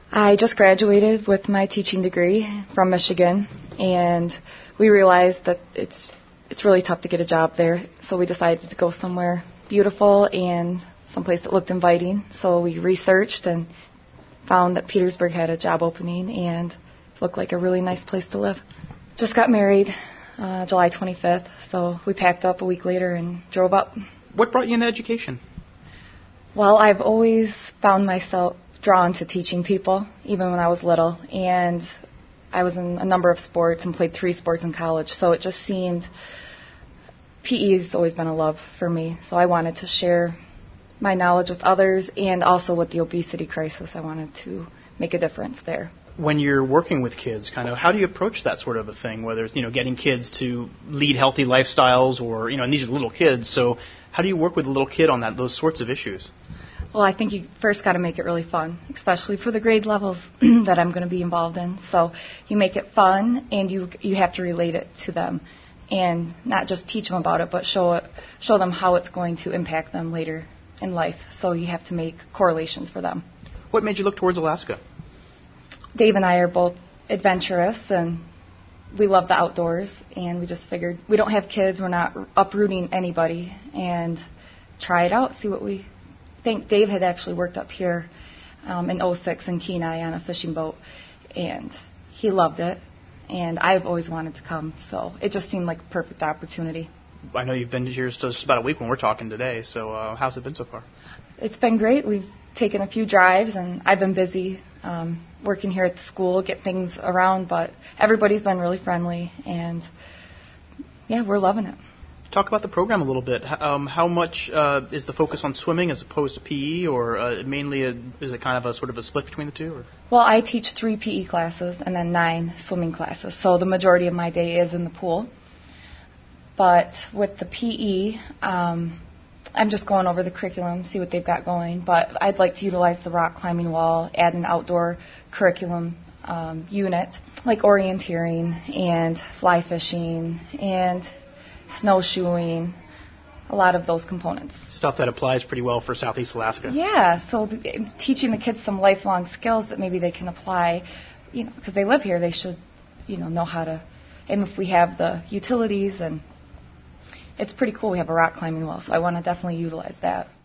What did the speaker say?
I just graduated with my teaching degree from Michigan, and we realized that it's really tough to get a job there, so we decided to go somewhere beautiful and someplace that looked inviting. So we researched and found that Petersburg had a job opening and looked like a really nice place to live. Just got married July 25th, so we packed up a week later and drove up. What brought you into education? Well, I've always found myself drawn to teaching people, even when I was little, and I was in a number of sports and played 3 sports in college, so it just seemed PE has always been a love for me, so I wanted to share my knowledge with others, and also with the obesity crisis, I wanted to make a difference there. When you're working with kids, kind of, how do you approach that sort of a thing, whether it's, getting kids to lead healthy lifestyles or, and these are little kids, so how do you work with a little kid on those sorts of issues? Well, I think you first got to make it really fun, especially for the grade levels that I'm going to be involved in. So you make it fun, and you have to relate it to them, and not just teach them about it, but show them how it's going to impact them later in life. So you have to make correlations for them. What made you look towards Alaska? Dave and I are both adventurous, and we love the outdoors, and we just figured we don't have kids, we're not uprooting anybody, and try it out, see what we think. Dave had actually worked up here in '06 in Kenai on a fishing boat, and he loved it, and I've always wanted to come, so it just seemed like a perfect opportunity. I know you've been here just about a week when we're talking today, so how's it been so far? It's been great. We've taken a few drives, and I've been busy working here at the school, get things around, but everybody's been really friendly, and yeah, we're loving it. Talk about the program a little bit. How much is the focus on swimming as opposed to PE, or mainly is it kind of a sort of a split between the two? Or? Well, I teach 3 PE classes and then 9 swimming classes, so the majority of my day is in the pool. But with the PE, I'm just going over the curriculum, see what they've got going. But I'd like to utilize the rock climbing wall, add an outdoor curriculum unit, like orienteering and fly fishing and snowshoeing, a lot of those components. Stuff that applies pretty well for Southeast Alaska. Yeah, so teaching the kids some lifelong skills that maybe they can apply, because they live here, they should, know how to, and if we have the utilities, and it's pretty cool, we have a rock climbing wall, so I want to definitely utilize that.